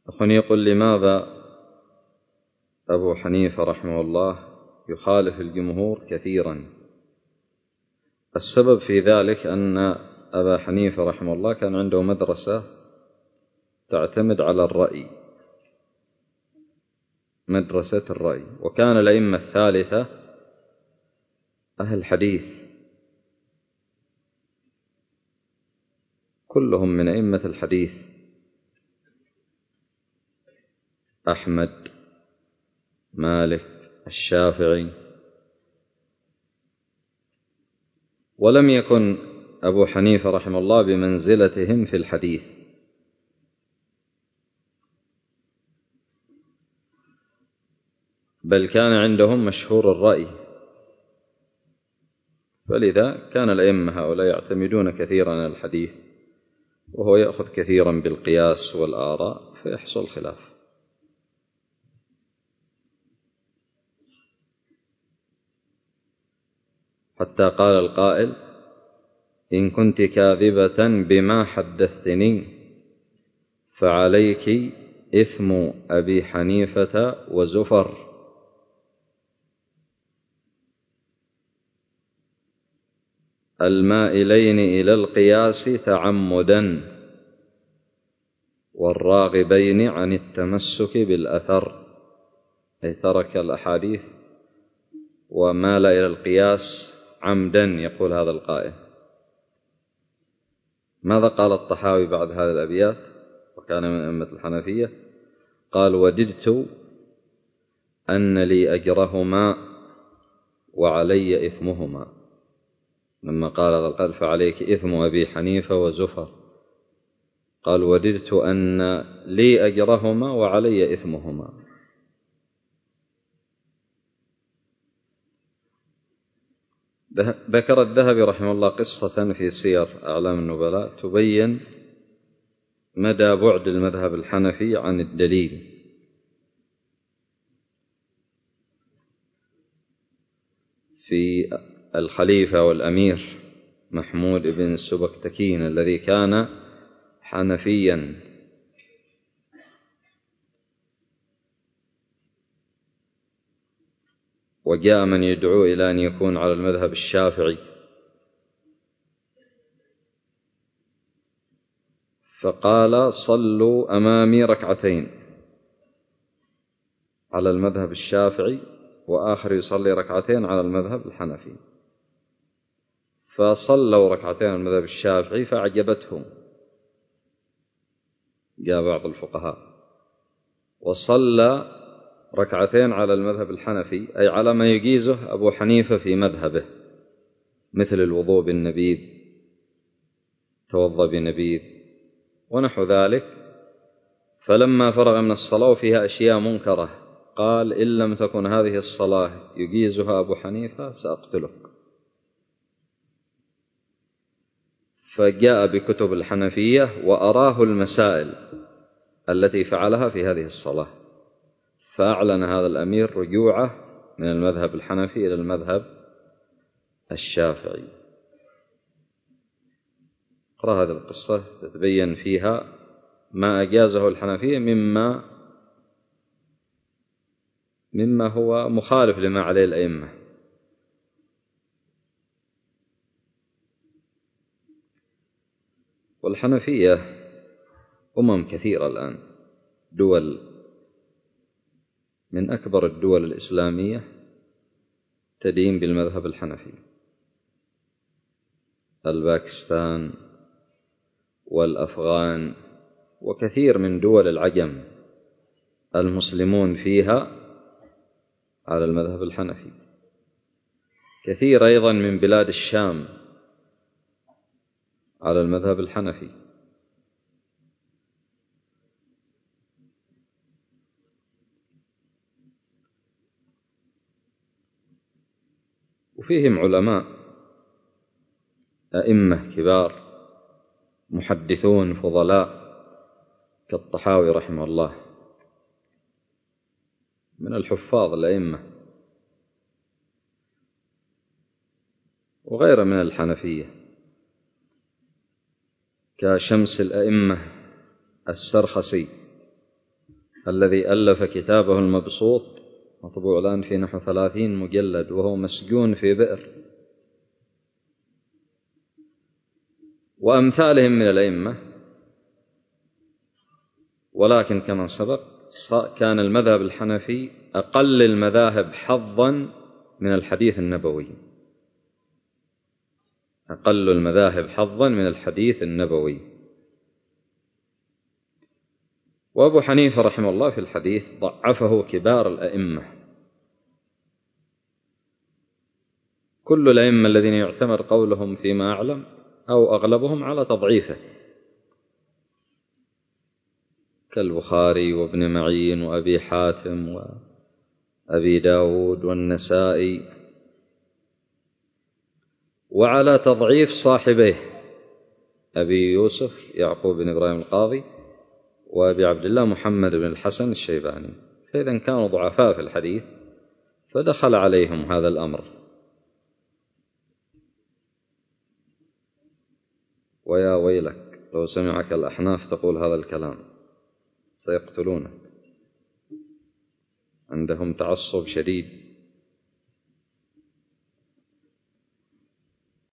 أخوني يقول لماذا أبو حنيفة رحمه الله يخالف الجمهور كثيرا؟ السبب في ذلك أن أبا حنيفة رحمه الله كان عنده مدرسة تعتمد على الرأي، مدرسة الرأي، وكان الأئمة الثالثة أهل حديث كلهم من أئمة الحديث، أحمد، مالك، الشافعي، ولم يكن أبو حنيفة رحمه الله بمنزلتهم في الحديث، بل كان عندهم مشهور الرأي، فلذا كان الأئمة هؤلاء يعتمدون كثيرا على الحديث، وهو يأخذ كثيرا بالقياس والآراء فيحصل خلاف. حتى قال القائل: إن كنت كاذبة بما حدثتني فعليك إثم أبي حنيفة وزفر. المائلين إلى القياس تعمدا والراغبين عن التمسك بالأثر، أي ترك الأحاديث ومال إلى القياس عمدا، يقول هذا القائل. ماذا قال الطحاوي بعد هذه الأبيات وكان من أئمة الحنفية؟ قال: وددت أن لي أجرهما وعلي إثمهما. لما قال هذا القائل فعليك إثم أبي حنيفة وزفر، قال: وددت أن لي أجرهما وعلي إثمهما. ذكر الذهبي رحمه الله قصة في سير أعلام النبلاء تبين مدى بعد المذهب الحنفي عن الدليل. في الخليفة والأمير محمود بن السبكتكين الذي كان حنفيا، وجاء من يدعو إلى أن يكون على المذهب الشافعي، فقال: صلوا أمامي ركعتين على المذهب الشافعي، وآخر يصلي ركعتين على المذهب الحنفي. فصلوا ركعتين على المذهب الشافعي فأعجبتهم، جاء بعض الفقهاء، وصلى ركعتين على المذهب الحنفي، أي على ما يجيزه أبو حنيفة في مذهبه، مثل الوضوء بالنبيذ، توضأ بنبيذ ونحو ذلك. فلما فرغ من الصلاة وفيها أشياء منكرة قال: إن لم تكن هذه الصلاة يجيزها أبو حنيفة سأقتلك. فجاء بكتب الحنفية وأراه المسائل التي فعلها في هذه الصلاة، فأعلن هذا الأمير رجوعه من المذهب الحنفي إلى المذهب الشافعي. اقرأ هذه القصة تتبين فيها ما أجازه الحنفية مما هو مخالف لما عليه الأئمة. والحنفية كثيرة الآن، دول من أكبر الدول الإسلامية تدين بالمذهب الحنفي، الباكستان والأفغان وكثير من دول العجم المسلمون فيها على المذهب الحنفي، كثير أيضا من بلاد الشام على المذهب الحنفي. وفيهم علماء أئمة كبار محدثون فضلاء كالطحاوي رحمه الله، من الحفاظ الأئمة، وغير من الحنفية كشمس الأئمة السرخسي الذي ألف كتابه المبسوط مطبوع الآن في نحو 30 مجلد وهو مسجون في بئر، وأمثالهم من الأئمة. ولكن كما سبق كان المذهب الحنفي أقل المذاهب حظا من الحديث النبوي، أقل المذاهب حظا من الحديث النبوي. وأبو حنيفة رحمه الله في الحديث ضعفه كبار الأئمة، كل الأئمة الذين يعتمر قولهم فيما أعلم أو أغلبهم على تضعيفه، كالبخاري وابن معين وأبي حاتم وأبي داود والنسائي، وعلى تضعيف صاحبيه أبي يوسف يعقوب بن إبراهيم القاضي وأبي عبد الله محمد بن الحسن الشيباني. فإذا كانوا ضعفاء في الحديث فدخل عليهم هذا الأمر. ويا ويلك لو سمعك الأحناف تقول هذا الكلام سيقتلونك، عندهم تعصب شديد.